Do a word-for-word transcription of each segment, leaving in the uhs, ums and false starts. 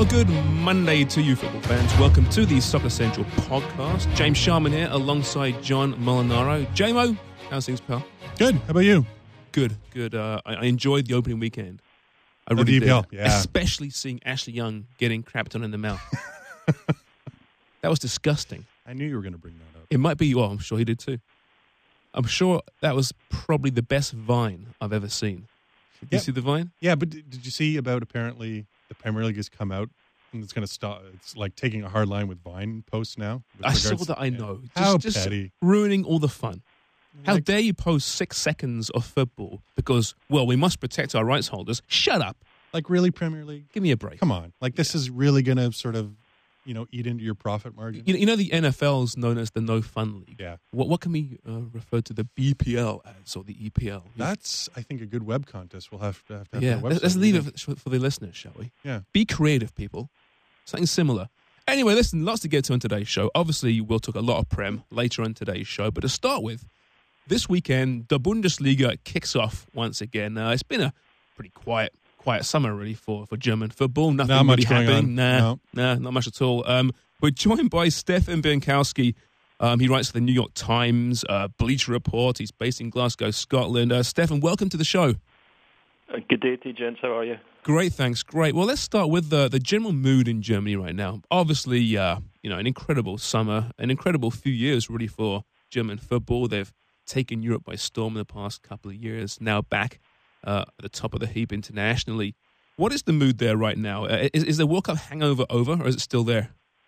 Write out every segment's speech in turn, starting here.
Well, good Monday to you, football fans. Welcome to the Soccer Central podcast. James Sharman here alongside John Molinaro. J-Mo, how's things, pal? Good. How about you? Good, good. Uh, I, I enjoyed the opening weekend. I The really D did. P L, yeah. Especially seeing Ashley Young getting crapped on in the mouth. That was disgusting. I knew you were going to bring that up. It might be, well, I'm sure he did too. I'm sure that was probably the best Vine I've ever seen. Did Yeah. you see the Vine? Yeah, but did did you see about apparently the Premier League has come out and it's going to stop? It's like taking a hard line with Vine posts now. with I saw regards- that, I yeah. know. Just, How just petty. ruining all the fun. How Like- dare you post six seconds of football because, well, we must protect our rights holders. Shut up. Like, really, Premier League? Give me a break. Come on. Like, this is really going to sort of, you know, eat into your profit margin? You, you know the N F L is known as the No Fun League. Yeah. What what can we uh, refer to the B P L as or the E P L? That's, I think, a good web contest. We'll have to have, to have yeah. that Let's, website. let's leave it for, for the listeners, shall we? Yeah. Be creative, people. Something similar. Anyway, listen, lots to get to on today's show. Obviously, we'll talk a lot of Prem later on today's show. But to start with, this weekend, the Bundesliga kicks off once again. Uh, it's been a pretty quiet, quiet summer, really, for, for German football. Nothing Not much really going happening. on. Nah, No. nah, not much at all. Um, we're joined by Stefan Biankowski. Um, he writes for the New York Times, uh, Bleacher Report. He's based in Glasgow, Scotland. Uh, Stefan, welcome to the show. Uh, Good day to you, gents. How are you? Great, thanks. Great. Well, let's start with the the general mood in Germany right now. Obviously, uh, you know, an incredible summer, an incredible few years really for German football. They've taken Europe by storm in the past couple of years. Now back uh, at the top of the heap internationally. What is the mood there right now? Uh, is, is the World Cup hangover over, or is it still there?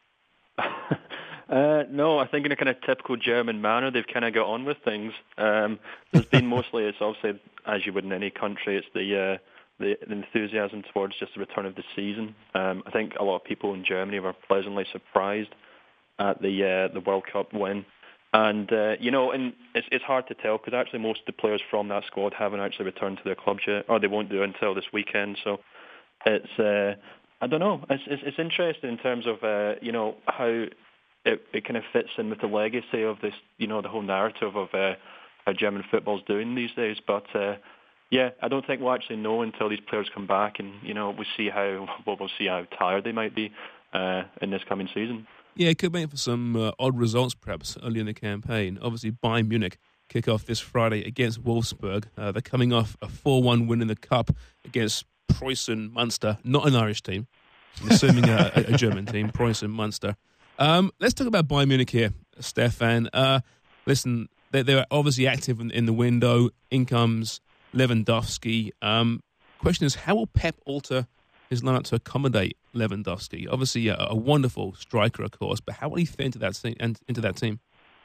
Uh, no, I think in a kind of typical German manner, they've kind of got on with things. Um, there's been mostly, it's obviously, as you would in any country, it's the, uh, the the enthusiasm towards just the return of the season. Um, I think a lot of people in Germany were pleasantly surprised at the uh, the World Cup win. And, uh, you know, and it's, it's hard to tell because actually most of the players from that squad haven't actually returned to their clubs yet, or they won't do until this weekend. So it's, uh, I don't know, it's, it's, it's interesting in terms of, uh, you know, how it, it kind of fits in with the legacy of this, you know, the whole narrative of uh, how German football's doing these days. But, uh, yeah, I don't think we'll actually know until these players come back and, you know, we see how, well, we'll see how tired they might be uh, in this coming season. Yeah, it could make for some uh, odd results perhaps early in the campaign. Obviously, Bayern Munich kick off this Friday against Wolfsburg. Uh, they're coming off a four one win in the Cup against Preußen Munster, not an Irish team. I'm assuming a, a, a German team, Preußen Munster. Um, let's talk about Bayern Munich here, Stefan. Uh, listen, they, they're obviously active in, in the window. In comes Lewandowski. Um, question is, how will Pep alter his lineup to accommodate Lewandowski? Obviously, a, a wonderful striker, of course, but how will he fit into that team? Into that team?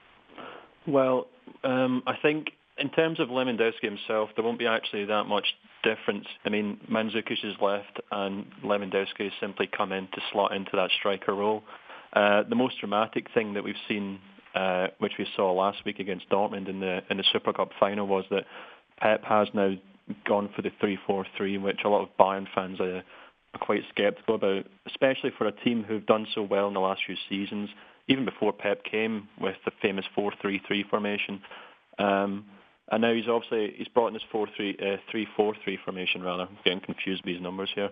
Well, um, I think in terms of Lewandowski himself, there won't be actually that much difference. I mean, Mandzukic has left, and Lewandowski has simply come in to slot into that striker role. Uh, the most dramatic thing that we've seen, uh, which we saw last week against Dortmund in the in the Super Cup final, was that Pep has now gone for the three four three, which a lot of Bayern fans are, are quite sceptical about, especially for a team who've done so well in the last few seasons, even before Pep came with the famous four three three formation. Um, and now he's obviously he's brought in this four three uh, three four three formation rather. I'm getting confused with these numbers here.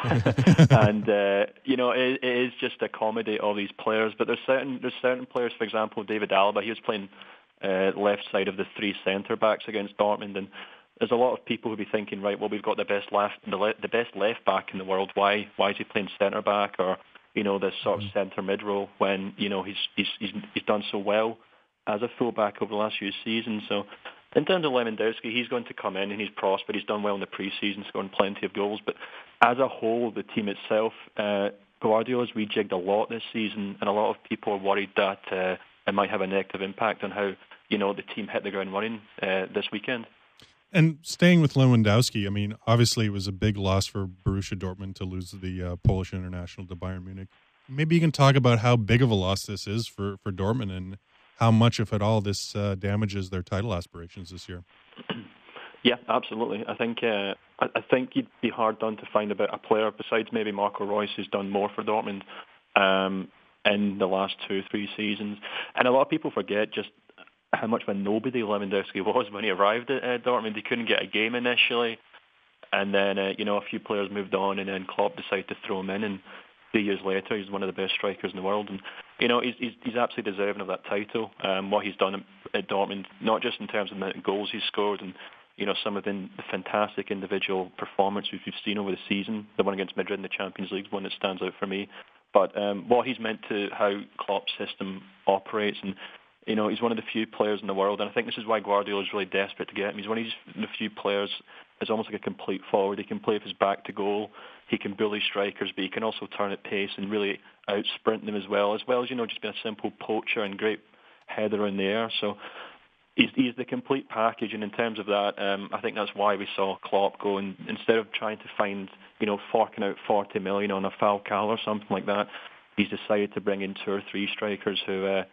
and uh, you know, it, it is just to accommodate all these players. But there's certain there's certain players, for example, David Alaba. He was playing uh, left side of the three centre backs against Dortmund, and there's a lot of people who'll be thinking, right, well, we've got the best left the, le- the best left back in the world. Why why is he playing centre back or you know this sort of centre mid role when you know he's he's he's he's done so well as a fullback over the last few seasons. So in terms of Lewandowski, he's going to come in and he's prospered. He's done well in the pre-season, scoring plenty of goals. But as a whole, the team itself, uh, Guardiola's rejigged a lot this season, and a lot of people are worried that uh, it might have a negative impact on how you know the team hit the ground running uh, this weekend. And staying with Lewandowski, I mean, obviously it was a big loss for Borussia Dortmund to lose the uh, Polish international to Bayern Munich. Maybe you can talk about how big of a loss this is for, for Dortmund and how much, if at all, this uh, damages their title aspirations this year. Yeah, absolutely. I think uh, I, I think you'd be hard done to find about a player besides maybe Marco Reus who's done more for Dortmund um, in the last two, three seasons. And a lot of people forget just how much of a nobody Lewandowski was when he arrived at uh, Dortmund. He couldn't get a game initially, and then uh, you know a few players moved on, and then Klopp decided to throw him in, and three years later, he's one of the best strikers in the world. And, you know, he's, he's, he's absolutely deserving of that title. Um, what he's done at Dortmund, not just in terms of the goals he's scored and, you know, some of the, the fantastic individual performances we've seen over the season. The one against Madrid in the Champions League is one that stands out for me. But um, what he's meant to how Klopp's system operates, and, you know, he's one of the few players in the world, and I think this is why Guardiola is really desperate to get him. He's one of the few players is almost like a complete forward. He can play with his back to goal. He can bully strikers, but he can also turn at pace and really out-sprint them as well, as well as, you know, just be a simple poacher and great header in the air. So he's, he's the complete package, and in terms of that, um, I think that's why we saw Klopp go, and instead of trying to find, you know, forking out forty million on a Falcao or something like that, he's decided to bring in two or three strikers who... Uh,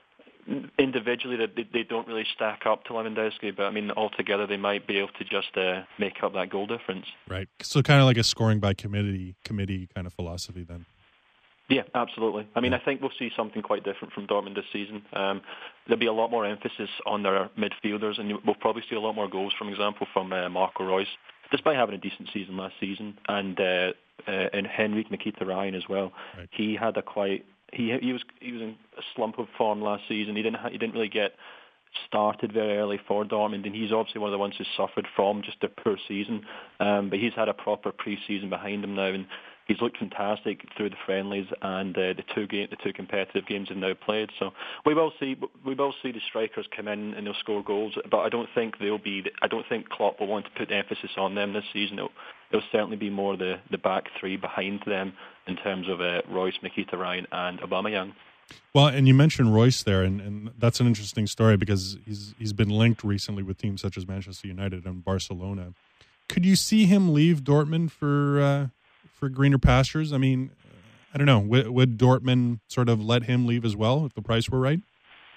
individually they, they don't really stack up to Lewandowski, but I mean altogether they might be able to just uh, make up that goal difference. Right. So kind of like a scoring by committee committee kind of philosophy then. Yeah, absolutely. I mean, yeah. I think we'll see something quite different from Dortmund this season. Um, there'll be a lot more emphasis on their midfielders, and we'll probably see a lot more goals, for example, from uh, Marco Reus, despite having a decent season last season, and uh, uh, and Henrik Mkhitaryan as well. Right. He had a quite He he was he was in a slump of form last season. He didn't ha- he didn't really get started very early for Dortmund, and he's obviously one of the ones who suffered from just a poor season. Um, but he's had a proper pre-season behind him now, and he's looked fantastic through the friendlies and uh, the two game the two competitive games have now played. So we will see we will see the strikers come in and they'll score goals, but I don't think they'll be. I don't think Klopp will want to put emphasis on them this season. It'll, it'll certainly be more the the back three behind them in terms of uh, Reus, Mkhitaryan, and Aubameyang. Well, and you mentioned Reus there, and, and that's an interesting story because he's he's been linked recently with teams such as Manchester United and Barcelona. Could you see him leave Dortmund for uh, for greener pastures? I mean, I don't know. Would, would Dortmund sort of let him leave as well if the price were right?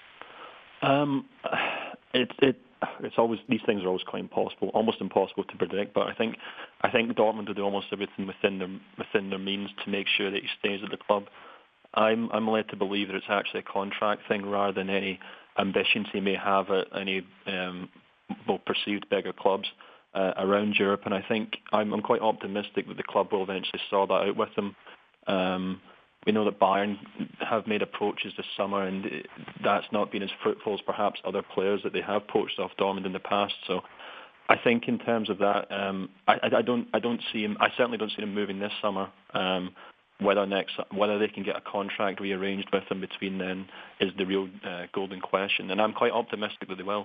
Um, it it it's always these things are always quite impossible, almost impossible to predict. But I think I think Dortmund will do almost everything within their within their means to make sure that he stays at the club. I'm I'm led to believe that it's actually a contract thing rather than any ambitions he may have at any um, well perceived bigger clubs uh, around Europe. And I think I'm I'm quite optimistic that the club will eventually sort that out with him. Um, we know that Bayern have made approaches this summer, and that's not been as fruitful as perhaps other players that they have poached off Dortmund in the past. So I think in terms of that, um, I, I, I don't I don't see him. I certainly don't see him moving this summer. Um, Whether next, whether they can get a contract rearranged with them between then is the real uh, golden question, and I'm quite optimistic that they will.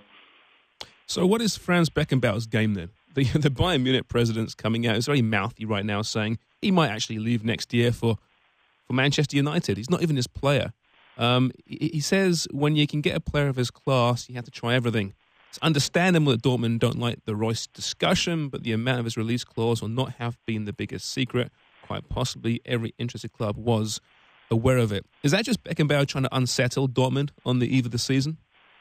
So, what is Franz Beckenbauer's game then? The the Bayern Munich president's coming out; it's very mouthy right now, saying he might actually leave next year for for Manchester United. He's not even his player. Um, he, he says when you can get a player of his class, you have to try everything. It's understandable that Dortmund don't like the Reus discussion, but the amount of his release clause will not have been the biggest secret. Quite possibly every interested club was aware of it. Is that just Beckenbauer trying to unsettle Dortmund on the eve of the season?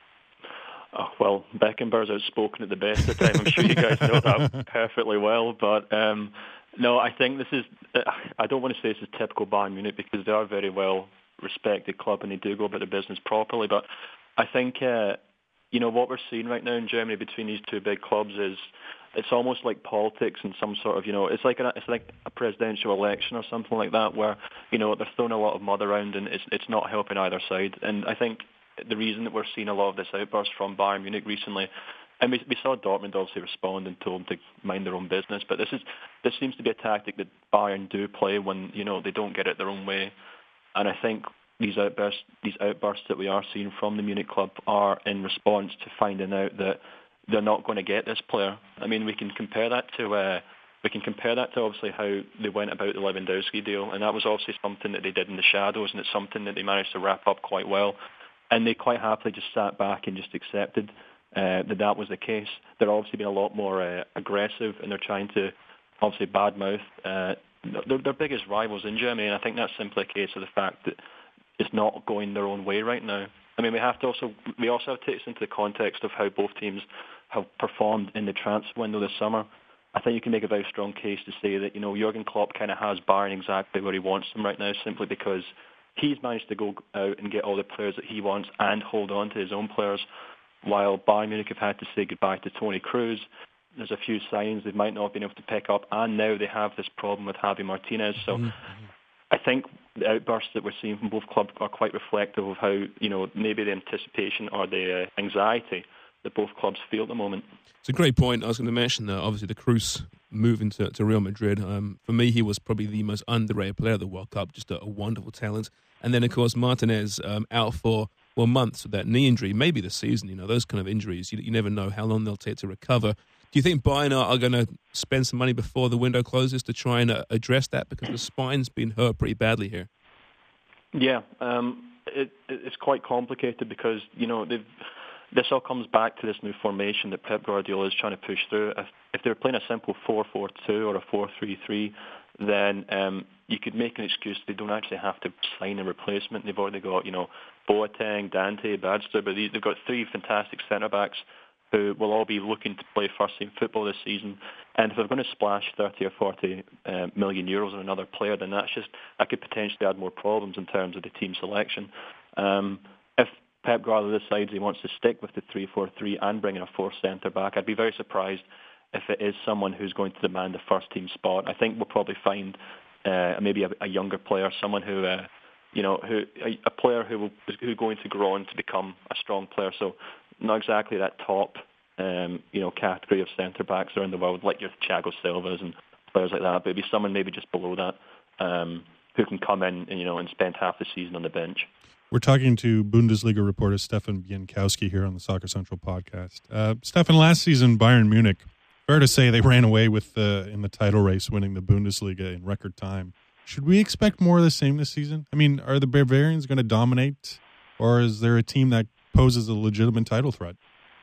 Oh, well, Beckenbauer's outspoken at the best of the time. I'm sure you guys know that perfectly well. But um, no, I think this is, I don't want to say this is typical Bayern Munich because they are a very well respected club and they do go about the business properly. But I think, uh, you know, what we're seeing right now in Germany between these two big clubs is it's almost like politics and some sort of, you know, it's like a, it's like a presidential election or something like that where, you know, they're throwing a lot of mud around and it's it's not helping either side. And I think the reason that we're seeing a lot of this outburst from Bayern Munich recently, and we, we saw Dortmund obviously respond and told them to mind their own business, but this is this seems to be a tactic that Bayern do play when, you know, they don't get it their own way. And I think these outbursts, these outbursts that we are seeing from the Munich club are in response to finding out that they're not going to get this player. I mean, we can compare that to uh, we can compare that to obviously how they went about the Lewandowski deal, and that was obviously something that they did in the shadows, and it's something that they managed to wrap up quite well. And they quite happily just sat back and just accepted uh, that that was the case. They're obviously being a lot more uh, aggressive, and they're trying to obviously badmouth uh, their, their biggest rivals in Germany. And I think that's simply a case of the fact that it's not going their own way right now. I mean, we have to also we also have to take this into the context of how both teams have performed in the transfer window this summer. I think you can make a very strong case to say that, you know, Jurgen Klopp kind of has Bayern exactly where he wants them right now, simply because he's managed to go out and get all the players that he wants and hold on to his own players, while Bayern Munich have had to say goodbye to Toni Kroos. There's a few signs they might not have been able to pick up, and now they have this problem with Javi Martinez. So. Mm-hmm. I think the outbursts that we're seeing from both clubs are quite reflective of how, you know, maybe the anticipation or the uh, anxiety that both clubs feel at the moment. It's a great point. I was going to mention that obviously the Cruz moving to, to Real Madrid. Um, for me, he was probably the most underrated player of the World Cup, just a, a wonderful talent. And then, of course, Martinez um, out for, well, months with that knee injury, maybe the season. You know, those kind of injuries, you, you never know how long they'll take to recover. Do you think Bayern are, are going to spend some money before the window closes to try and uh, address that? Because the spine's been hurt pretty badly here. Yeah, um, it, it's quite complicated because, you know, they've... This all comes back to this new formation that Pep Guardiola is trying to push through. If, if they're playing a simple four four two or a four three three, then um, you could make an excuse. They don't actually have to sign a replacement. They've already got, you know, Boateng, Dante, Badster, but they've got three fantastic centre-backs who will all be looking to play first-team football this season. And if they're going to splash thirty or forty uh, million euros on another player, then that's just, that could potentially add more problems in terms of the team selection. Um, if Pep Guardiola decides he wants to stick with the three four three and bring in a fourth centre-back, I'd be very surprised if it is someone who's going to demand the first-team spot. I think we'll probably find uh, maybe a, a younger player, someone who, uh, you know, who a, a player who will, who's going to grow on to become a strong player. So not exactly that top, um, you know, category of centre-backs around the world, like your Thiago Silvas and players like that, but it'd be someone maybe just below that um, who can come in and, you know, and spend half the season on the bench. We're talking to Bundesliga reporter Stefan Bienkowski here on the Soccer Central podcast. Uh, Stefan, last season, Bayern Munich, fair to say they ran away with the, in the title race, winning the Bundesliga in record time. Should we expect more of the same this season? I mean, are the Bavarians going to dominate, or is there a team that poses a legitimate title threat?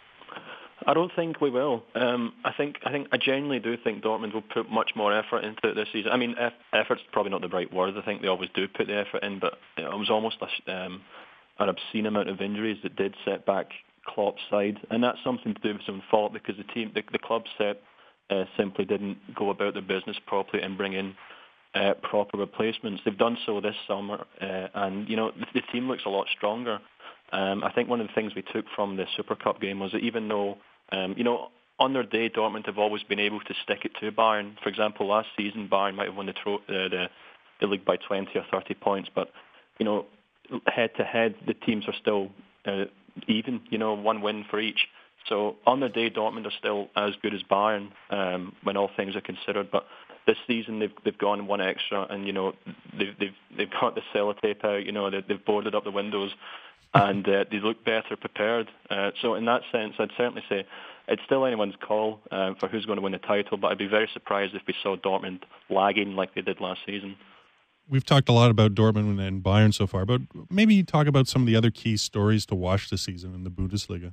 I don't think we will. Um, I think I think I genuinely do think Dortmund will put much more effort into it this season. I mean, eff- effort's probably not the right word. I think they always do put the effort in, but it was almost a, um, an obscene amount of injuries that did set back Klopp's side, and that's something to do with his own fault because the team, the, the club set uh, simply didn't go about their business properly and bring in uh, proper replacements. They've done so this summer, uh, and you know the, the team looks a lot stronger. Um, I think one of the things we took from the Super Cup game was that even though, um, you know, on their day, Dortmund have always been able to stick it to Bayern. For example, last season, Bayern might have won the, tro- uh, the, the league by twenty or thirty points, but, you know, head-to-head, the teams are still uh, even, you know, one win for each. So on their day, Dortmund are still as good as Bayern um, when all things are considered, but this season they've they've gone one extra, and you know they've they've they've got the sellotape out, you know they, they've boarded up the windows, and uh, they look better prepared. Uh, so in that sense, I'd certainly say it's still anyone's call uh, for who's going to win the title, but I'd be very surprised if we saw Dortmund lagging like they did last season. We've talked a lot about Dortmund and Bayern so far, but maybe talk about some of the other key stories to watch this season in the Bundesliga.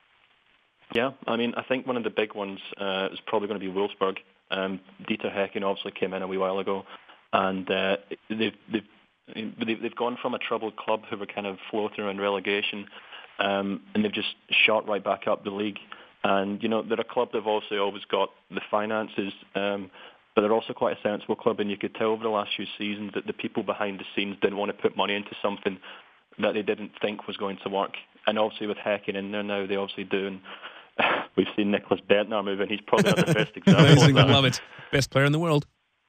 Yeah, I mean, I think one of the big ones uh, is probably going to be Wolfsburg. Um, Dieter Hecking obviously came in a wee while ago, and uh, they've, they've they've gone from a troubled club who were kind of floating around relegation, um, and they've just shot right back up the league. And you know, they're a club that've also always got the finances, um, but they're also quite a sensible club. And you could tell over the last few seasons that the people behind the scenes didn't want to put money into something that they didn't think was going to work. And obviously with Hecking in there now, they obviously do. And we've seen Nicholas Bentner move in. He's probably not the best example. Amazing, I love it. Best player in the world.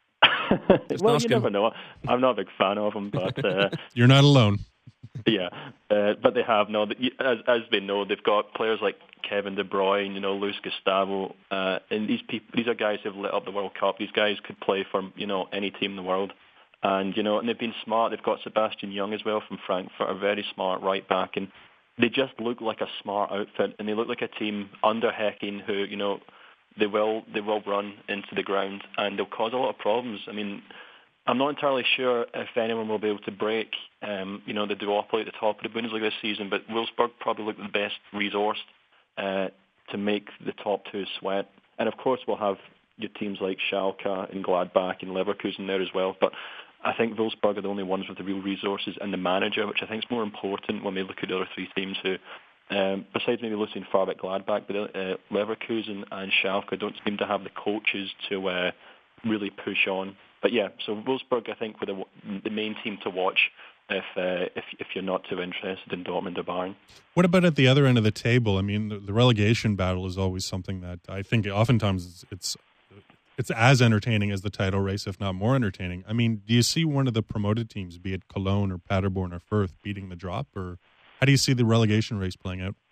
Well, you never know. I'm not a big fan of him, but uh, you're not alone. Yeah, uh, but they have no. As as they know, they've got players like Kevin De Bruyne, you know, Luis Gustavo, uh, and these people. These are guys who've lit up the World Cup. These guys could play for you know any team in the world, and you know, and they've been smart. They've got Sebastian Young as well from Frankfurt, a very smart right back, and they just look like a smart outfit, and they look like a team under Hecking who, you know, they will they will run into the ground and they'll cause a lot of problems. I mean, I'm not entirely sure if anyone will be able to break, um, you know, the duopoly at the top of the Bundesliga this season, but Wolfsburg probably look the best resourced uh, to make the top two sweat. And of course, we'll have your teams like Schalke and Gladbach and Leverkusen there as well, but I think Wolfsburg are the only ones with the real resources and the manager, which I think is more important when we look at the other three teams who, um, besides maybe Lucien Favre at Gladbach, but uh, Leverkusen and Schalke don't seem to have the coaches to uh, really push on. But yeah, so Wolfsburg I think were the, the main team to watch if, uh, if if you're not too interested in Dortmund or Bayern. What about at the other end of the table? I mean, the, the relegation battle is always something that I think oftentimes it's, it's it's as entertaining as the title race, if not more entertaining. I mean, do you see one of the promoted teams, be it Cologne or Paderborn or Firth, beating the drop, or how do you see the relegation race playing out?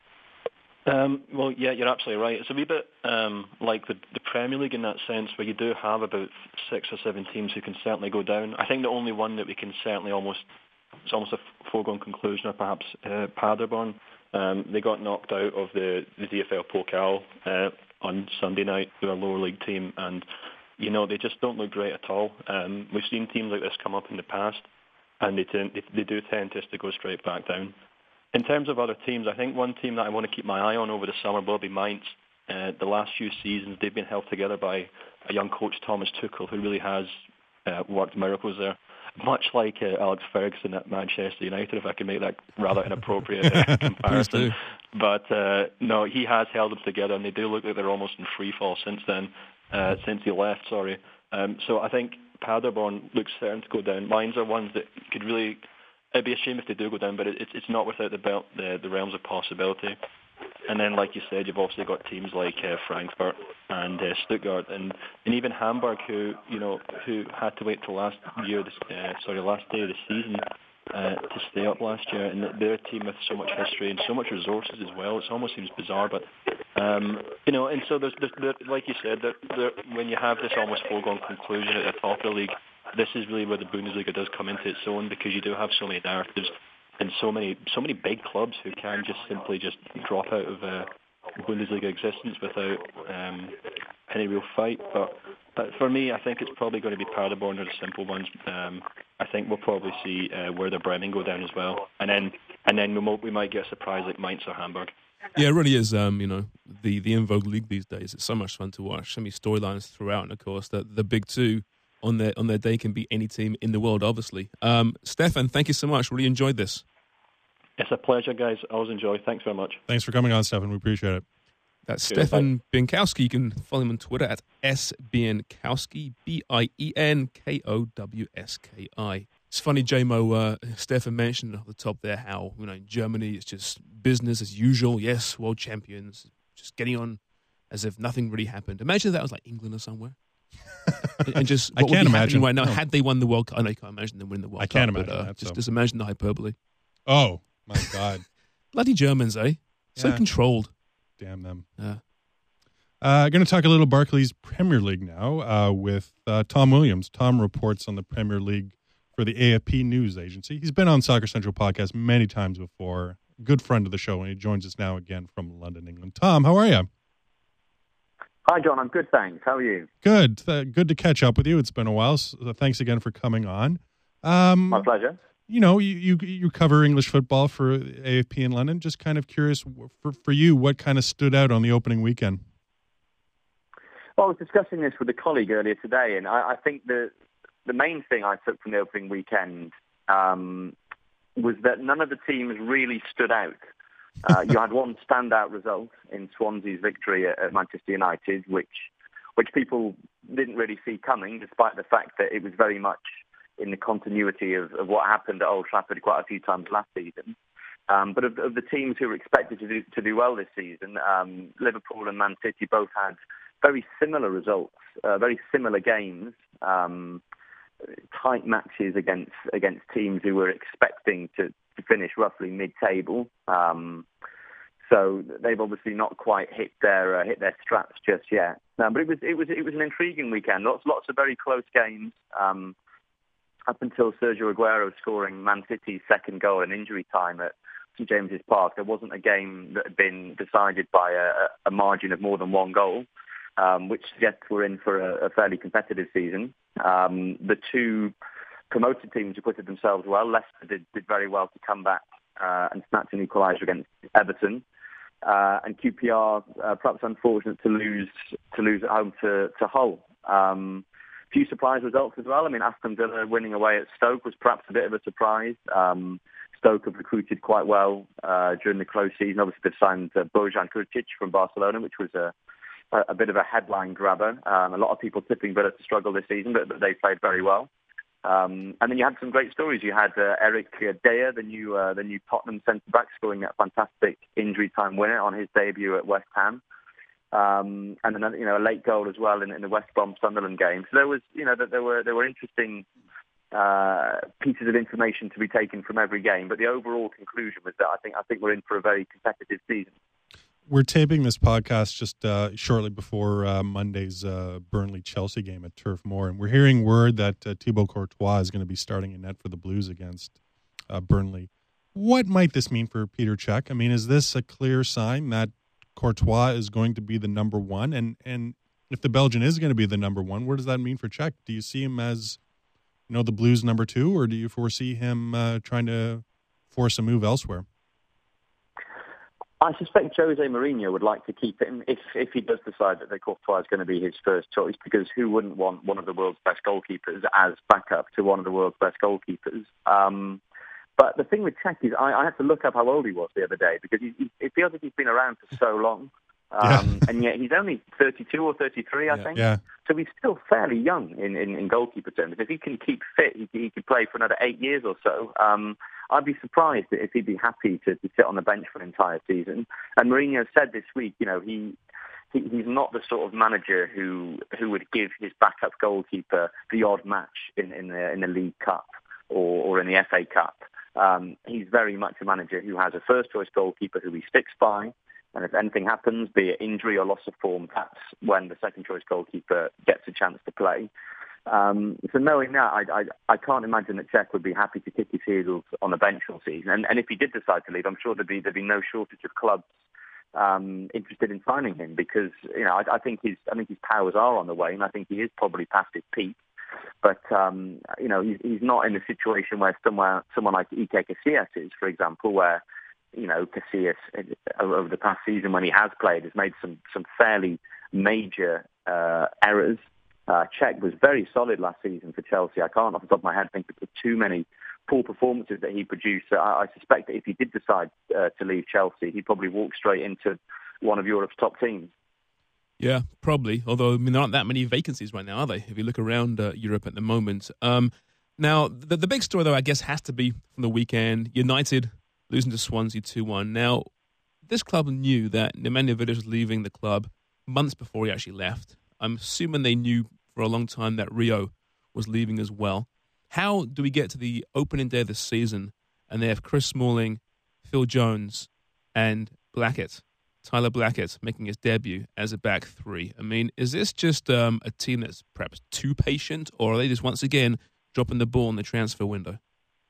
Um, well, yeah, you're absolutely right. It's a wee bit um, like the, the Premier League in that sense, where you do have about six or seven teams who can certainly go down. I think the only one that we can certainly almost, it's almost a foregone conclusion, or perhaps uh, Paderborn. Um, they got knocked out of the, the D F L Pokal uh, on Sunday night to a lower league team, and you know they just don't look great at all. Um, we've seen teams like this come up in the past, and they tend, they, they do tend just to go straight back down. In terms of other teams, I think one team that I want to keep my eye on over the summer will be Mainz. Uh, the last few seasons, they've been held together by a young coach, Thomas Tuchel, who really has uh, worked miracles there. Much like uh, Alex Ferguson at Manchester United, if I can make that rather inappropriate uh, comparison. But uh, no, he has held them together, and they do look like they're almost in free fall since then, uh, since he left, sorry. Um, so I think Paderborn looks certain to go down. Mainz are ones that could really... It'd be a shame if they do go down, but it's it's not without the belt, the, the realms of possibility. And then, like you said, you've obviously got teams like uh, Frankfurt and uh, Stuttgart, and, and even Hamburg, who you know who had to wait till last year, this, uh, sorry, last day of the season uh, to stay up last year. And they're a team with so much history and so much resources as well. It almost seems bizarre, but um, you know. And so, there's, there's, there, like you said, there, there, when you have this almost foregone conclusion at the top of the league, this is really where the Bundesliga does come into its own, because you do have so many narratives and so many so many big clubs who can just simply just drop out of uh, Bundesliga existence without um, any real fight. But, but for me, I think it's probably going to be Paderborn or the simple ones. Um, I think we'll probably see uh, Werder Bremen go down as well, and then and then we, mo- we might get a surprise like Mainz or Hamburg. Yeah, it really is. Um, you know, the the in vogue league these days. It's so much fun to watch. So many storylines throughout, and of course, the the big two on their on their day can beat any team in the world, obviously. Um, Stefan, thank you so much. Really enjoyed this. It's a pleasure, guys. Always enjoy. Thanks very much. Thanks for coming on, Stefan. We appreciate it. That's Cheers, Stefan Bienkowski. You can follow him on Twitter at S Bienkowski, B I E N K O W S K I. It's funny, J M O, uh, Stefan mentioned at the top there how, you know, in Germany it's just business as usual. Yes, world champions, just getting on as if nothing really happened. Imagine that was like England or somewhere. And just what I can't would be imagine right now no. had they won the World Cup. I know you can't imagine them winning the World I Cup. can't but, imagine uh, that, Just, so. just imagine the hyperbole. Oh, my God. Bloody Germans, eh? So Yeah. controlled. Damn them. Yeah. Uh, going to talk a little Barclays Premier League now uh, with uh, Tom Williams. Tom reports on the Premier League for the A F P News Agency. He's been on Soccer Central podcast many times before. Good friend of the show, and he joins us now again from London, England. Tom, how are you? Hi, John. I'm good, thanks. How are you? Good. Uh, good to catch up with you. It's been a while. So thanks again for coming on. Um, My pleasure. You know, you, you you cover English football for A F P in London. Just kind of curious, for, for you, what kind of stood out on the opening weekend? Well, I was discussing this with a colleague earlier today, and I, I think the the main thing I took from the opening weekend um, was that none of the teams really stood out. Uh, you had one standout result in Swansea's victory at, at Manchester United, which which people didn't really see coming, despite the fact that it was very much in the continuity of, of what happened at Old Trafford quite a few times last season. Um, but of, of the teams who were expected to do, to do well this season, um, Liverpool and Man City both had very similar results, uh, very similar games, um, tight matches against against teams who were expecting to, to finish roughly mid-table. Um, so they've obviously not quite hit their uh, hit their straps just yet. No, but it was it was it was an intriguing weekend. Lots lots of very close games. Um, up until Sergio Aguero scoring Man City's second goal in injury time at St James's Park, there wasn't a game that had been decided by a, a margin of more than one goal, um, which suggests we're in for a, a fairly competitive season. Um, the two promoted teams acquitted themselves well. Leicester did, did very well to come back uh, and snatch an equaliser against Everton. Uh, and Q P R, uh, perhaps unfortunate to lose to lose at home to, to Hull. Um, few surprise results as well. I mean, Aston Villa winning away at Stoke was perhaps a bit of a surprise. Um, Stoke have recruited quite well uh, during the close season. Obviously, they've signed uh, Bojan Kurtic from Barcelona, which was a, a, a bit of a headline grabber. Um, a lot of people tipping Villa to struggle this season, but, but they played very well. Um, and then you had some great stories. You had uh, Eric Dyer, the new uh, the new Tottenham centre-back, scoring that fantastic injury time winner on his debut at West Ham. um, and another, you know, a late goal as well in, in the West Brom Sunderland game. So there was, you know, that there were there were interesting uh, pieces of information to be taken from every game. But the overall conclusion was that I think I think we're in for a very competitive season. We're taping this podcast just uh, shortly before uh, Monday's uh, Burnley-Chelsea game at Turf Moor, and we're hearing word that uh, Thibaut Courtois is going to be starting in net for the Blues against uh, Burnley. What might this mean for Peter Cech? I mean, is this a clear sign that Courtois is going to be the number one? And and if the Belgian is going to be the number one, what does that mean for Cech? Do you see him as, you know, the Blues' number two, or do you foresee him uh, trying to force a move elsewhere? I suspect Jose Mourinho would like to keep him if if he does decide that Courtois is going to be his first choice, because who wouldn't want one of the world's best goalkeepers as backup to one of the world's best goalkeepers? Um, but the thing with Cech is I, I had to look up how old he was the other day, because he, he, it feels like he's been around for so long. Um, yeah. And yet he's only thirty-two or thirty-three, I yeah. think. Yeah. So he's still fairly young in, in, in goalkeeper terms. If he can keep fit, he, he could play for another eight years or so. Um, I'd be surprised if he'd be happy to, to sit on the bench for an entire season. And Mourinho said this week, you know, he, he he's not the sort of manager who who would give his backup goalkeeper the odd match in, in the in the League Cup or, or in the F A Cup. Um, he's very much a manager who has a first choice goalkeeper who he sticks by. And if anything happens, be it injury or loss of form, that's when the second choice goalkeeper gets a chance to play. Um, so knowing that, I, I, I can't imagine that Cech would be happy to kick his heels on the bench all season. And, and if he did decide to leave, I'm sure there'd be there'd be no shortage of clubs um, interested in signing him, because you know I, I think his I think his powers are on the way, and I think he is probably past his peak. But um, you know he's, he's not in a situation where somewhere someone like Iker Casillas is, for example, where you know Casillas over the past season when he has played has made some some fairly major uh, errors. Uh, Cech was very solid last season for Chelsea. I can't, off the top of my head, think of too many poor performances that he produced. So I, I suspect that if he did decide uh, to leave Chelsea, he'd probably walk straight into one of Europe's top teams. Yeah, probably. Although, I mean, there aren't that many vacancies right now, are they? If you look around uh, Europe at the moment. Um, now, the, the big story, though, I guess, has to be from the weekend. United losing to Swansea two one. Now, this club knew that Nemanja Vidic was leaving the club months before he actually left. I'm assuming they knew for a long time that Rio was leaving as well. How do we get to the opening day of the season and they have Chris Smalling, Phil Jones, and Blackett, Tyler Blackett, making his debut as a back three? I mean, is this just um, a team that's perhaps too patient, or are they just once again dropping the ball in the transfer window?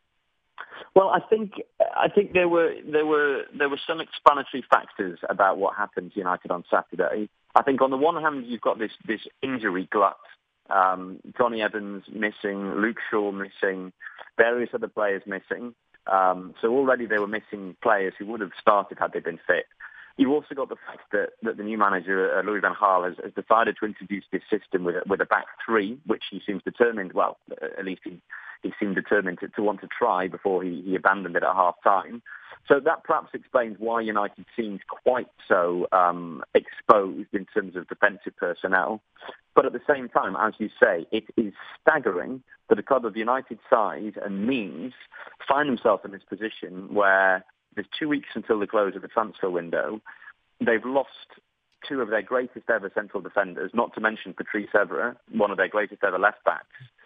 Well, I think I think there were there were there were some explanatory factors about what happened to United on Saturday. I think on the one hand you've got this this injury glut. Um, Johnny Evans missing, Luke Shaw missing, various other players missing. Um, so already they were missing players who would have started had they been fit. You've also got the fact that, that the new manager, uh, Louis van Gaal, has, has decided to introduce this system with, with a back three, which he seems determined, well, at least he, he seemed determined to, to want to try before he, he abandoned it at half-time. So that perhaps explains why United seemed quite so um, exposed in terms of defensive personnel. But at the same time, as you say, it is staggering that a club of United's size and means find themselves in this position where there's two weeks until the close of the transfer window. They've lost two of their greatest ever central defenders, not to mention Patrice Evra, one of their greatest ever left-backs,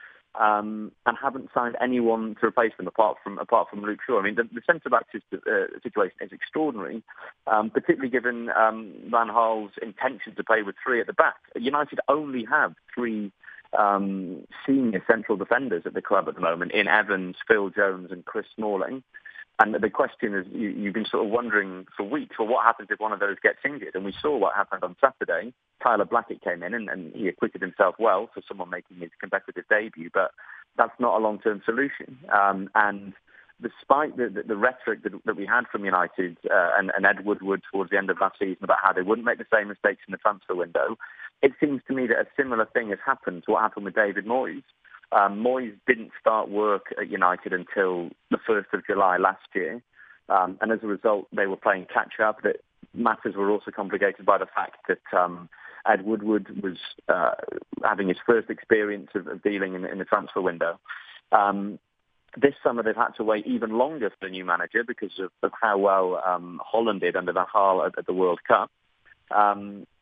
um, and haven't signed anyone to replace them apart from apart from Luke Shaw. I mean, the, the centre-back uh, situation is extraordinary, um, particularly given um, Van Gaal's intention to play with three at the back. United only have three um, senior central defenders at the club at the moment, in Evans, Phil Jones and Chris Smalling. And the question is, you, you've been sort of wondering for weeks, well, what happens if one of those gets injured? And we saw what happened on Saturday. Tyler Blackett came in and, and he acquitted himself well for someone making his competitive debut, but that's not a long-term solution. Um, and despite the, the, the rhetoric that, that we had from United uh, and, and Ed Woodward towards the end of last season about how they wouldn't make the same mistakes in the transfer window, it seems to me that a similar thing has happened to what happened with David Moyes. Um, Moyes didn't start work at United until the first of July last year, um, and as a result, they were playing catch-up. That matters were also complicated by the fact that um, Ed Woodward was uh, having his first experience of, of dealing in, in the transfer window. Um, this summer, they've had to wait even longer for the new manager because of, of how well um, Holland did under Van Gaal at, at the World Cup. Um,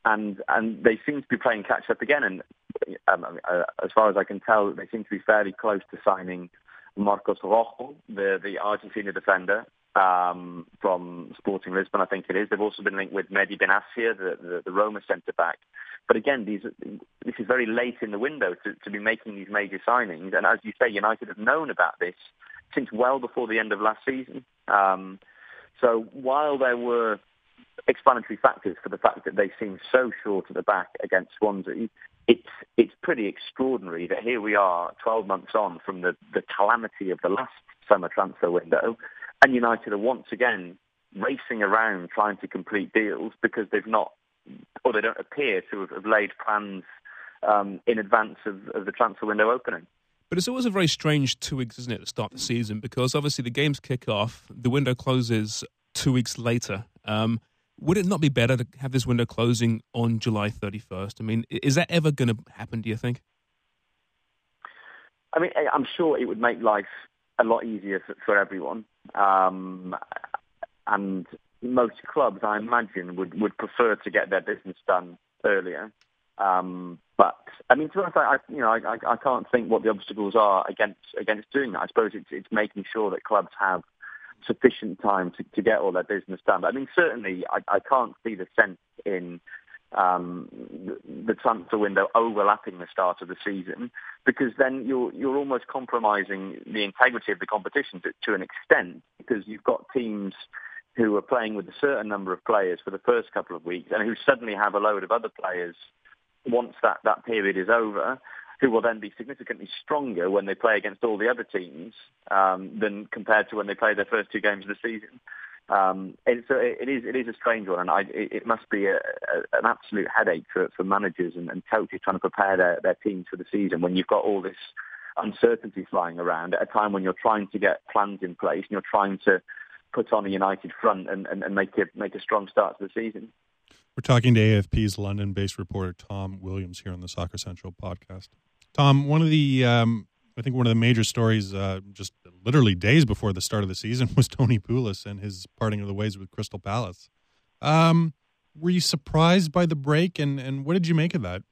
and and they seem to be playing catch up again. And um, uh, as far as I can tell, they seem to be fairly close to signing Marcos Rojo, the the Argentina defender um, from Sporting Lisbon, I think it is. They've also been linked with Mehdi Benatia, the, the, the Roma centre back. But again, these this is very late in the window to, to be making these major signings. And as you say, United have known about this since well before the end of last season. Um, so while there were explanatory factors for the fact that they seem so short at the back against Swansea, it's it's pretty extraordinary that here we are twelve months on from the, the calamity of the last summer transfer window, and United are once again racing around trying to complete deals because they've not, or they don't appear to have, have laid plans um, in advance of, of the transfer window opening. But it's always a very strange two weeks, isn't it, to start the season, because obviously the games kick off, the window closes two weeks later. Um, would it not be better to have this window closing on July thirty-first? I mean, is that ever going to happen, do you think? I mean, I'm sure it would make life a lot easier for, for everyone. Um, and most clubs, I imagine, would, would prefer to get their business done earlier. Um, but I mean, to be honest, I, you know, I, I can't think what the obstacles are against against doing that. I suppose it's it's making sure that clubs have sufficient time to, to get all their business done. But I mean, certainly, I, I can't see the sense in um, the transfer window overlapping the start of the season, because then you're you're almost compromising the integrity of the competition to, to an extent, because you've got teams who are playing with a certain number of players for the first couple of weeks and who suddenly have a load of other players once that, that period is over, who will then be significantly stronger when they play against all the other teams um, than compared to when they play their first two games of the season. Um, and so it, it is it is a strange one, and I, it, it must be a, a, an absolute headache for, for managers and, and coaches trying to prepare their, their teams for the season when you've got all this uncertainty flying around at a time when you're trying to get plans in place and you're trying to put on a united front and, and, and make, a, make a strong start to the season. We're talking to A F P's London-based reporter Tom Williams here on the Soccer Central podcast. Tom, one of the, um, I think one of the major stories uh, just literally days before the start of the season was Tony Pulis and his parting of the ways with Crystal Palace. Um, were you surprised by the break, and, and what did you make of that?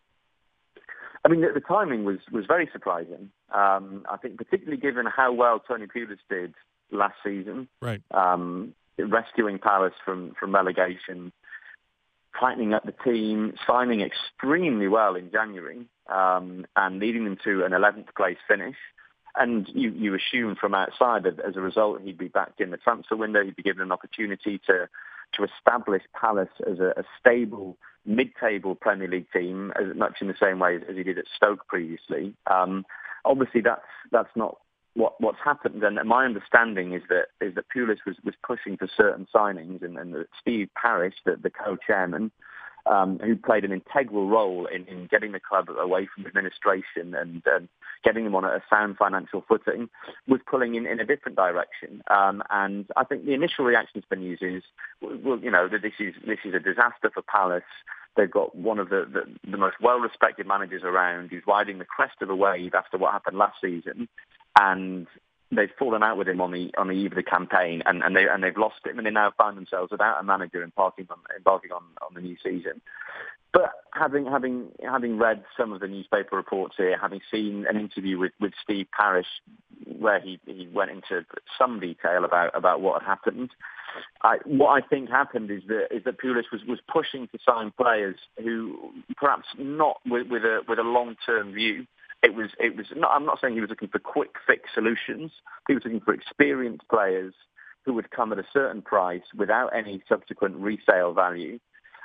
I mean, the, the timing was, was very surprising. Um, I think particularly given how well Tony Pulis did last season, right? Um, rescuing Palace from, from relegation, tightening up the team, signing extremely well in January, um, and leading them to an eleventh place finish. And you, you assume from outside that as a result he'd be back in the transfer window, he'd be given an opportunity to to establish Palace as a, a stable mid-table Premier League team, as much in the same way as, as he did at Stoke previously. Um, obviously, that's that's not what what's happened. And my understanding is that is that Pulis was, was pushing for certain signings, and, and that Steve Parish, the, the co-chairman, um, who played an integral role in, in getting the club away from administration and um, getting them on a sound financial footing, was pulling in, in a different direction. Um, and I think the initial reaction from news is, well, you know, that this is this is a disaster for Palace. They've got one of the, the, the most well-respected managers around who's riding the crest of a wave after what happened last season, and they've fallen out with him on the on the eve of the campaign, and, and they and they've lost him, and they now find themselves without a manager embarking on embarking on, on the new season. But having having having read some of the newspaper reports here, having seen an interview with, with Steve Parish where he, he went into some detail about, about what had happened, I, what I think happened is that is that Pulis was, was pushing to sign players who perhaps not with, with a with a long term view. It was it was not, I'm not saying he was looking for quick fix solutions. He was looking for experienced players who would come at a certain price without any subsequent resale value.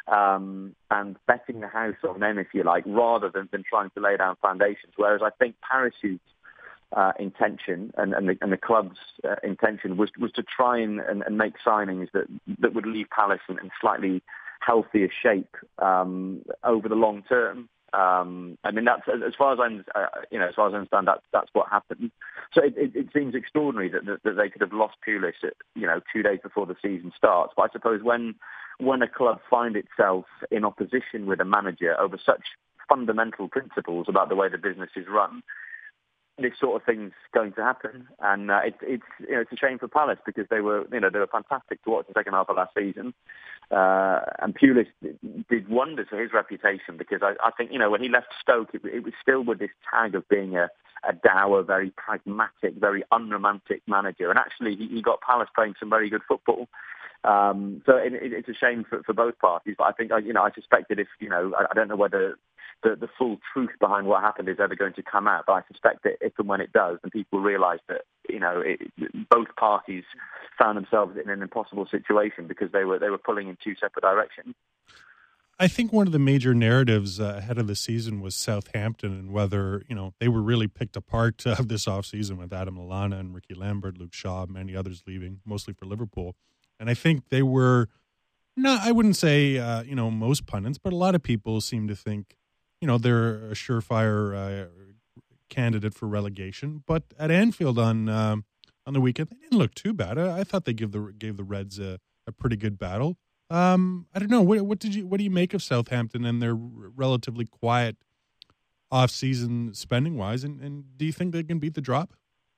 Um, and betting the house on them, if you like, rather than, than trying to lay down foundations. Whereas I think Parish's uh, intention and, and, the, and the club's uh, intention was was to try and, and, and make signings that that would leave Palace in, in slightly healthier shape um, over the long term. Um, I mean, that's as far as I'm, uh, you know, as far as I understand, that's that's what happened. So it, it, it seems extraordinary that, that that they could have lost Pulis, at, you know, two days before the season starts. But I suppose when when a club find itself in opposition with a manager over such fundamental principles about the way the business is run, this sort of thing's going to happen. And uh, it, it's you know it's a shame for Palace because they were you know they were fantastic to watch the second half of last season. Uh, and Pulis did wonders for his reputation, because I, I think, you know, when he left Stoke, it, it was still with this tag of being a, a dour, very pragmatic, very unromantic manager. And actually, he, he got Palace playing some very good football. Um, so it, it, it's a shame for, for both parties. But I think, you know, I suspect that if, you know, I, I don't know whether the, the full truth behind what happened is ever going to come out, but I suspect that if and when it does, then people realise that, you know, it, both parties found themselves in an impossible situation because they were they were pulling in two separate directions. I think one of the major narratives uh, ahead of the season was Southampton and whether, you know, they were really picked apart uh, this offseason with Adam Lallana and Ricky Lambert, Luke Shaw, many others leaving, mostly for Liverpool. And I think they were, no, I wouldn't say, uh, you know, most pundits, but a lot of people seem to think, you know, they're a surefire uh, candidate for relegation. But at Anfield on uh, on the weekend, they didn't look too bad. I, I thought they gave the gave the Reds a, a pretty good battle. Um, I don't know. What, what did you? What do you make of Southampton and their relatively quiet off-season spending-wise? And, and do you think they can beat the drop?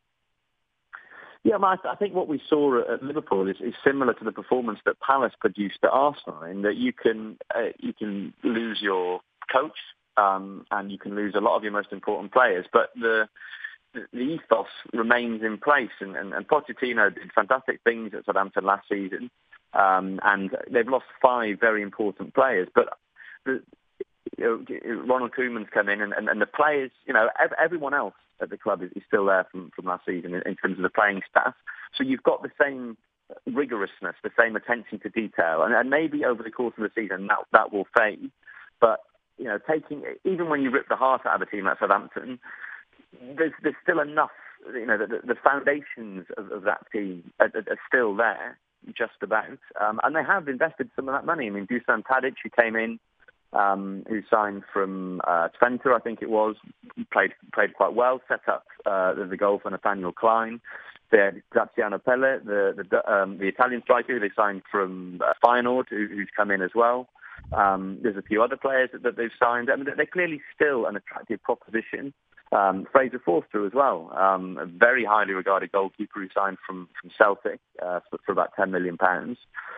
Yeah, I think what we saw at Liverpool is, is similar to the performance that Palace produced at Arsenal, in that you can uh, you can lose your coach um, and you can lose a lot of your most important players, but the the ethos remains in place. And, and, and Pochettino did fantastic things at Southampton last season, um, and they've lost five very important players. But the, you know, Ronald Koeman's come in, and, and, and the players, you know, ev- everyone else at the club is, is still there from, from last season in, in terms of the playing staff. So you've got the same rigorousness, the same attention to detail, and, and maybe over the course of the season that that will fade. But you know, taking even when you rip the heart out of a team like Southampton, there's there's still enough. You know, the, the foundations of, of that team are, are still there, just about, um, and they have invested some of that money. I mean, Dusan Tadic, who came in, um, who signed from uh, Twente, I think it was, played played quite well, set up uh, the, the goal for Nathaniel Klein. They had Graziano Pelle, the the, um, the Italian striker who they signed from uh, Feyenoord, who, who's come in as well. Um, there's a few other players that, that they've signed. I mean, they're clearly still an attractive proposition. Um, Fraser Forster as well, um, a very highly regarded goalkeeper who signed from, from Celtic uh, for, for about ten million pounds.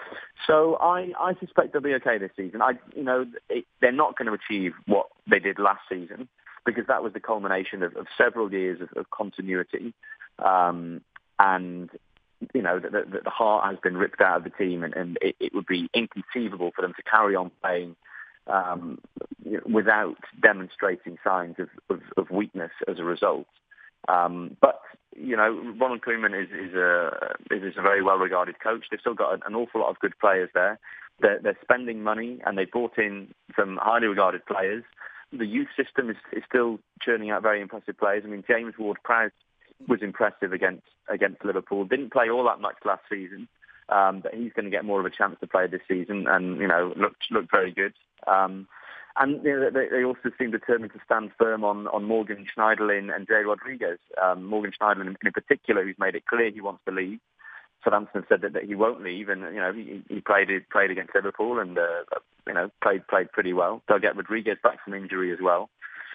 So I, I suspect they'll be okay this season. I, you know, it, they're not going to achieve what they did last season, because that was the culmination of, of several years of, of continuity. Um, and, you know, the, the, the heart has been ripped out of the team, and, and it, it would be inconceivable for them to carry on playing um, without demonstrating signs of, of, of weakness as a result. Um, but, you know, Ronald Koeman is, is, a, is a very well-regarded coach. They've still got an, an awful lot of good players there. They're, they're spending money, and they brought in some highly regarded players. The youth system is, is still churning out very impressive players. I mean, James Ward-Prowse was impressive against against Liverpool. Didn't play all that much last season, um, but he's going to get more of a chance to play this season, and you know, looked looked very good. Um, and you know, they, they also seem determined to stand firm on, on Morgan Schneiderlin and Jay Rodriguez. Um, Morgan Schneiderlin in, in particular, who's made it clear he wants to leave. Southampton said that, that he won't leave, and you know, he, he played played against Liverpool and uh, you know played played pretty well. They'll get Rodriguez back from injury as well.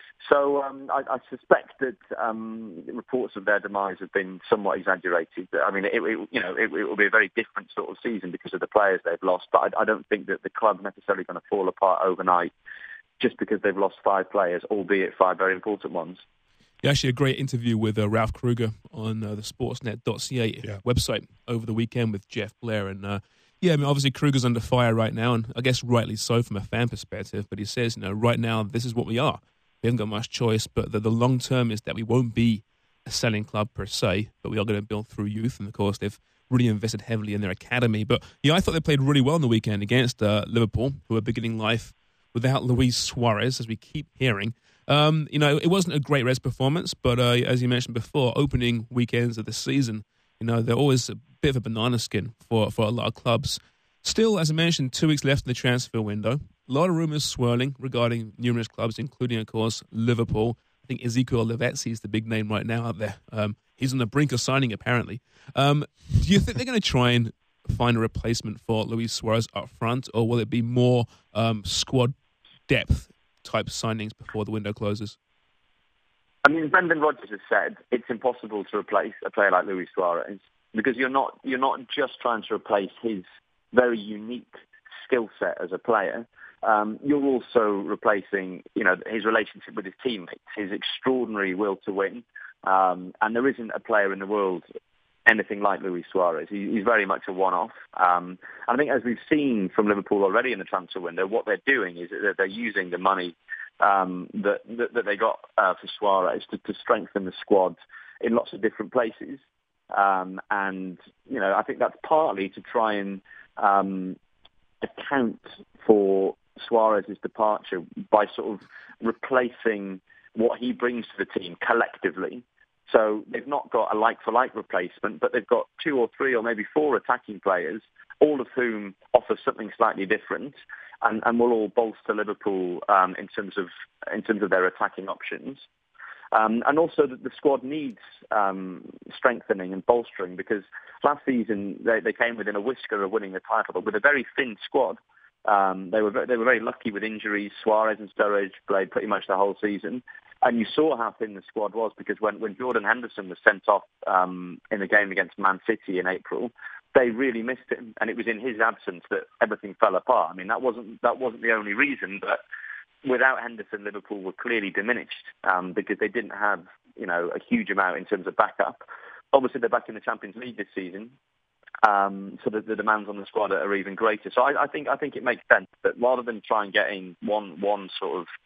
So um, I, I suspect that um, reports of their demise have been somewhat exaggerated. I mean, it, it, you know, it, it will be a very different sort of season because of the players they've lost. But I, I don't think that the club's necessarily going to fall apart overnight just because they've lost five players, albeit five very important ones. Yeah, actually, a great interview with uh, Ralph Kruger on uh, the sportsnet dot c a yeah. website over the weekend with Jeff Blair. And uh, yeah, I mean, obviously Kruger's under fire right now, and I guess rightly so from a fan perspective. But he says, you know, right now this is what we are. We haven't got much choice, but the, the long term is that we won't be a selling club per se, but we are going to build through youth. And of course, they've really invested heavily in their academy. But yeah, I thought they played really well on the weekend against uh, Liverpool, who are beginning life without Luis Suarez, as we keep hearing. Um, you know, it wasn't a great Reds performance, but uh, as you mentioned before, opening weekends of the season, you know, they're always a bit of a banana skin for, for a lot of clubs. Still, as I mentioned, two weeks left in the transfer window. A lot of rumours swirling regarding numerous clubs, including, of course, Liverpool. I think Ezequiel Lavezzi is the big name right now out there. Um, he's on the brink of signing, apparently. Um, do you think they're going to try and find a replacement for Luis Suarez up front, or will it be more um, squad depth type signings before the window closes? I mean, Brendan Rodgers has said it's impossible to replace a player like Luis Suarez because you're not you're not just trying to replace his very unique skill set as a player, um, you're also replacing, you know, his relationship with his teammates, his extraordinary will to win. Um, and there isn't a player in the world anything like Luis Suarez. He, he's very much a one-off. Um, and I think as we've seen from Liverpool already in the transfer window, what they're doing is that they're using the money um, that, that, that they got uh, for Suarez to, to strengthen the squad in lots of different places. Um, and, you know, I think that's partly to try and um, account for Suarez's departure by sort of replacing what he brings to the team collectively. So they've not got a like-for-like replacement, but they've got two or three or maybe four attacking players, all of whom offer something slightly different, and, and will all bolster Liverpool um, in terms of in terms of their attacking options. Um, and also the, the squad needs um, strengthening and bolstering, because last season they, they came within a whisker of winning the title, but with a very thin squad. Um, they were very, they were very lucky with injuries. Suarez and Sturridge played pretty much the whole season. And you saw how thin the squad was, because when, when Jordan Henderson was sent off um, in the game against Man City in April, they really missed him, and it was in his absence that everything fell apart. I mean, that wasn't that wasn't the only reason, but without Henderson, Liverpool were clearly diminished um, because they didn't have, you know, a huge amount in terms of backup. Obviously, they're back in the Champions League this season, um, so the, the demands on the squad are even greater. So I, I think I think it makes sense that rather than try and get in one one sort of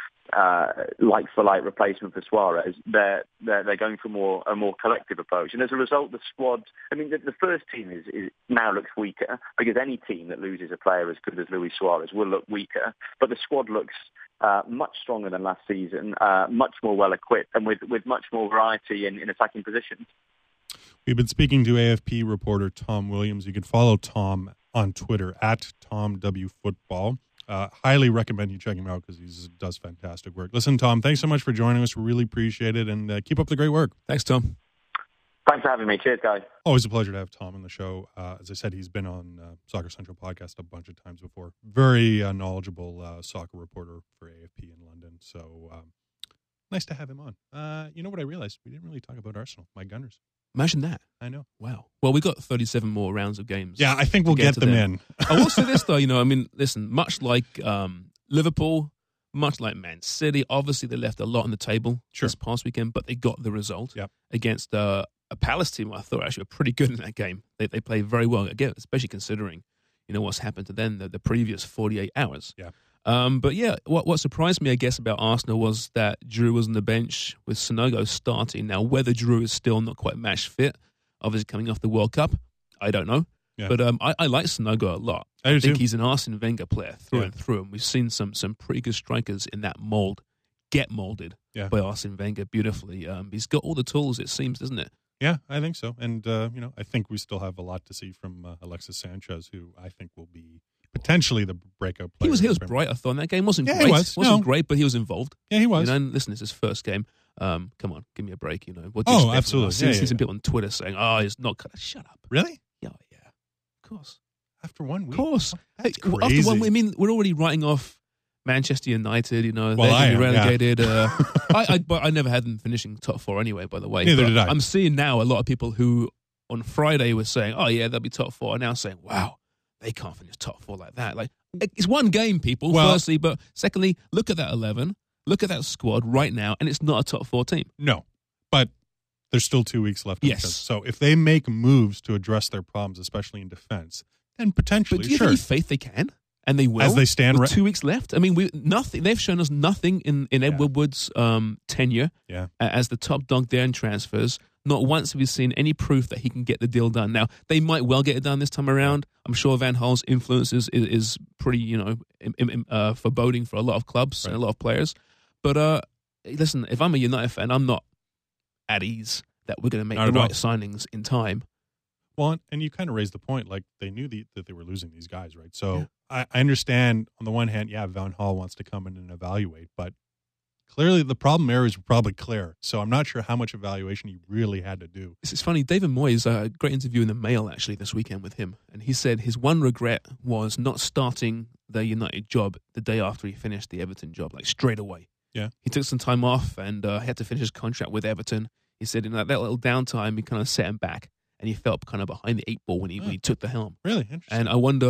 uh, like-for-like replacement for Suarez, they're, they're they're going for more a more collective approach. And as a result, the squad, I mean, the, the first team is, is now looks weaker, because any team that loses a player as good as Luis Suarez will look weaker. But the squad looks uh, much stronger than last season, uh, much more well-equipped, and with, with much more variety in, in attacking positions. We've been speaking to A F P reporter Tom Williams. You can follow Tom on Twitter at Tom W Football. Uh, highly recommend you check him out, because he does fantastic work. Listen, Tom, thanks so much for joining us. We really appreciate it, and uh, keep up the great work. Thanks, Tom. Thanks for having me. Cheers, guys. Always a pleasure to have Tom on the show. Uh, as I said, he's been on uh, Soccer Central podcast a bunch of times before. Very uh, knowledgeable uh, soccer reporter for A F P in London. So um, nice to have him on. Uh, you know what I realized? We didn't really talk about Arsenal, my Gunners. Imagine that. I know. Wow. Well, we got thirty-seven more rounds of games. Yeah, I think we'll get, get them, them in. I will say this, though. You know, I mean, listen, much like um, Liverpool, much like Man City, obviously they left a lot on the table sure. this past weekend, but they got the result yep. against uh, a Palace team I thought actually were pretty good in that game. They they played very well, again, especially considering, you know, what's happened to them the, the previous forty-eight hours. Yeah. Um, but yeah, what what surprised me, I guess, about Arsenal was that Drew was on the bench with Sonogo starting. Now, whether Drew is still not quite match fit, obviously coming off the World Cup, I don't know. Yeah. But um, I, I like Sonogo a lot. I, I think too. he's an Arsene Wenger player through yeah. and through. And we've seen some some pretty good strikers in that mold get molded yeah. by Arsene Wenger beautifully. Um, he's got all the tools, it seems, doesn't it? Yeah, I think so. And, uh, you know, I think we still have a lot to see from uh, Alexis Sanchez, who I think will be potentially the breakout player. He was he was bright, I thought, in that game. Wasn't yeah, great. He was. Wasn't no. great, but he was involved. Yeah, he was. You know, and listen, it's his first game. Um, come on, give me a break, you know. What oh, absolutely. I see, yeah, see yeah, some yeah. people on Twitter saying, oh, he's not... Shut up. Really? Yeah, yeah. Of course. After one week? Of course. That's hey, crazy. After one week, I mean, we're already writing off Manchester United, you know. Well, they're I am, relegated. yeah. uh, I, I, but I never had them finishing top four anyway, by the way. Neither but did I. I'm seeing now a lot of people who on Friday were saying, oh, yeah, they'll be top four, are now saying, wow, they can't finish top four like that. Like, it's one game, people, well, firstly, but secondly, look at that eleven, look at that squad right now, and it's not a top four team. No, but there's still two weeks left. Yes. Defense. So if they make moves to address their problems, especially in defense, then potentially, But do you sure. have any faith they can? And they will? As they stand with right- two weeks left? I mean, we nothing. They've shown us nothing in, in Yeah. Ed Woodward's um, tenure yeah. as the top dog there in transfers. Not once have we seen any proof that he can get the deal done. Now, they might well get it done this time around. I'm sure Van Gaal's influence is, is, is pretty, you know, im, im, uh, foreboding for a lot of clubs Right. and a lot of players. But uh, listen, if I'm a United fan, I'm not at ease that we're going to make Not the at all. right signings in time. Well, and you kind of raised the point, like they knew the, that they were losing these guys, right? So Yeah. I, I understand on the one hand, yeah, Van Gaal wants to come in and evaluate, but clearly the problem areas were probably clear. So I'm not sure how much evaluation he really had to do. It's funny, David Moyes, a great interview in the Mail actually this weekend with him, and he said his one regret was not starting the United job the day after he finished the Everton job, like straight away. Yeah. He took some time off and uh, had to finish his contract with Everton. He said in that, that little downtime, he kind of set him back, and he felt kind of behind the eight ball when he, Oh. when he took the helm. Really interesting. And I wonder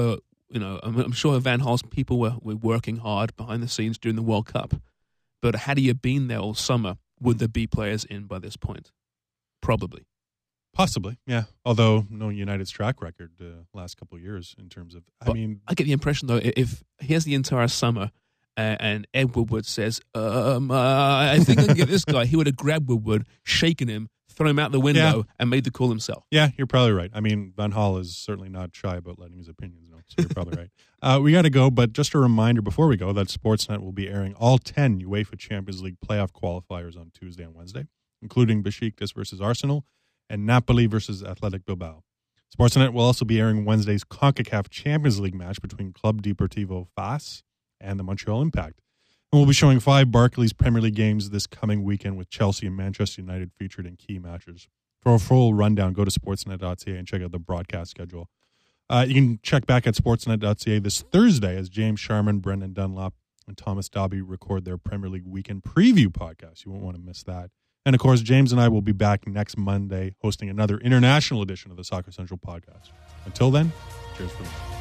you know, I'm, I'm sure Van Gaal's people were, were working hard behind the scenes during the World Cup. But had he been there all summer, would there be players in by this point? Probably. Possibly, yeah. Although no United's track record uh, last couple of years in terms of, I but mean, I get the impression though, if he has the entire summer uh, and Ed Woodward says, um, uh, "I think I can get this guy," he would have grabbed Woodward, shaken him, thrown him out the window, yeah. and made the call himself. Yeah, you're probably right. I mean, Van Gaal is certainly not shy about letting his opinions know, so you're probably right. Uh, we got to go, but just a reminder before we go that Sportsnet will be airing all ten UEFA Champions League playoff qualifiers on Tuesday and Wednesday, including Besiktas versus Arsenal and Napoli versus Athletic Bilbao. Sportsnet will also be airing Wednesday's CONCACAF Champions League match between Club Deportivo Fas and the Montreal Impact. And we'll be showing five Barclays Premier League games this coming weekend with Chelsea and Manchester United featured in key matches. For a full rundown, go to sportsnet dot c a and check out the broadcast schedule. Uh, you can check back at sportsnet dot c a this Thursday as James Sharman, Brendan Dunlop, and Thomas Dobby record their Premier League weekend preview podcast. You won't want to miss that. And, of course, James and I will be back next Monday hosting another international edition of the Soccer Central podcast. Until then, cheers for me.